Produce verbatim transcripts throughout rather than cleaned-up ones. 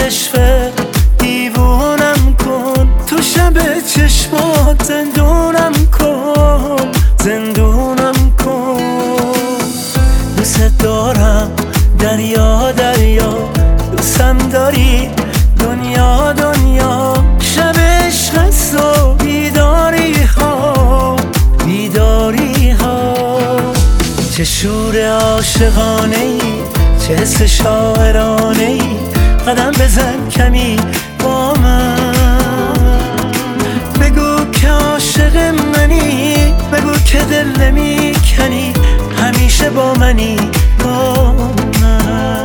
کشفه دیوونم کن، تو شب چشمات زندونم کن، زندونم کن. دوست دارم دریا دریا، دوستم داری دنیا دنیا. شب عشق است و بیداری ها بیداری ها. چه شور عاشقانه ای، چه حس شاعرانه ای. قدم بزن کمی با من، بگو که عاشق منی، بگو که دل نمی کنی، همیشه با منی با من.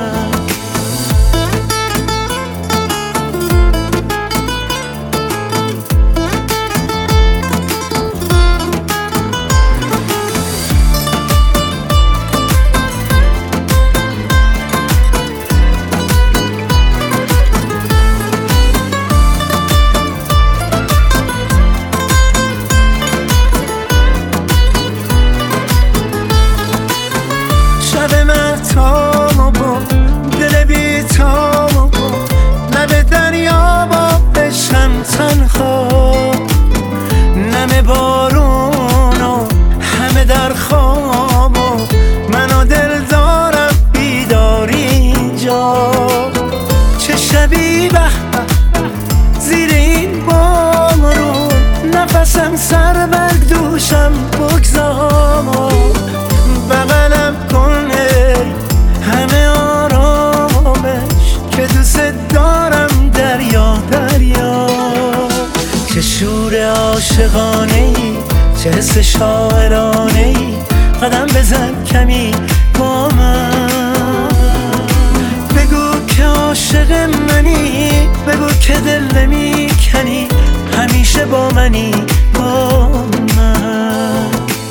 شب مهتاب با دل بی‌تاب با لب دریا با عشقم تنها. نم بارون و همه در خواب و من و دل دارم بیداری اینجا. چه شبی به زیر این بارون، نفسم سر بر دوشم بگذار. بغلم کن همه آرامش که دوست دارم دریا دریا. چه شور عاشقانه ای، چه حس شاعرانه ای. قدم بزن کمی با من، بگو که عاشق منی، بگو که دل نمی کنی، همیشه با منی با من.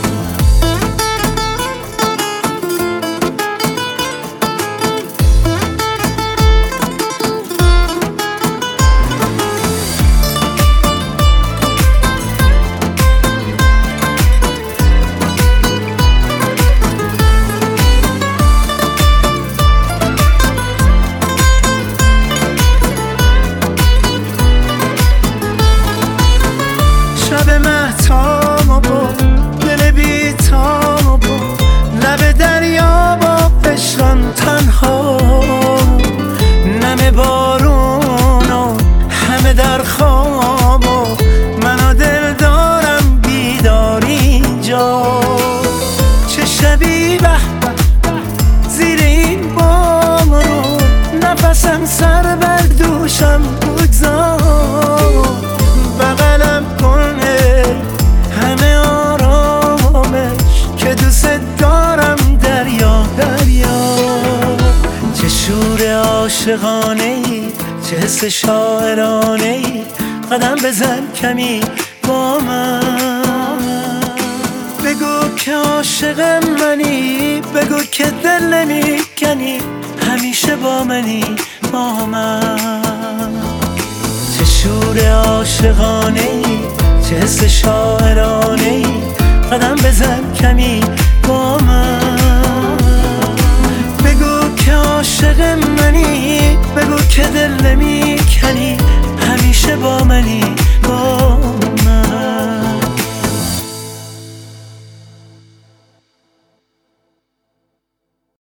شب مهتاب با دل بی‌تاب با لب دریا با عشقم تنها. نم بارون و همه در خواب و من و دل دارم بیداری اینجا. چه شبی به زیر این بارون، نفسم سر بر دوشم بگذار. بغلم کن همه آرامش که دوست دارم دریا دریا. چه شور عاشقانه ای، چه حس شاعرانه ای. قدم بزن کمی با من، بگو که عاشق منی، بگو که دل نمی کنی، همیشه با منی با من. چه شور عاشقانه ای، چه حس شاعرانه ای. قدم بزن کمی با من، بگو که عاشق منی، بگو که دل نمی کنی، همیشه با منی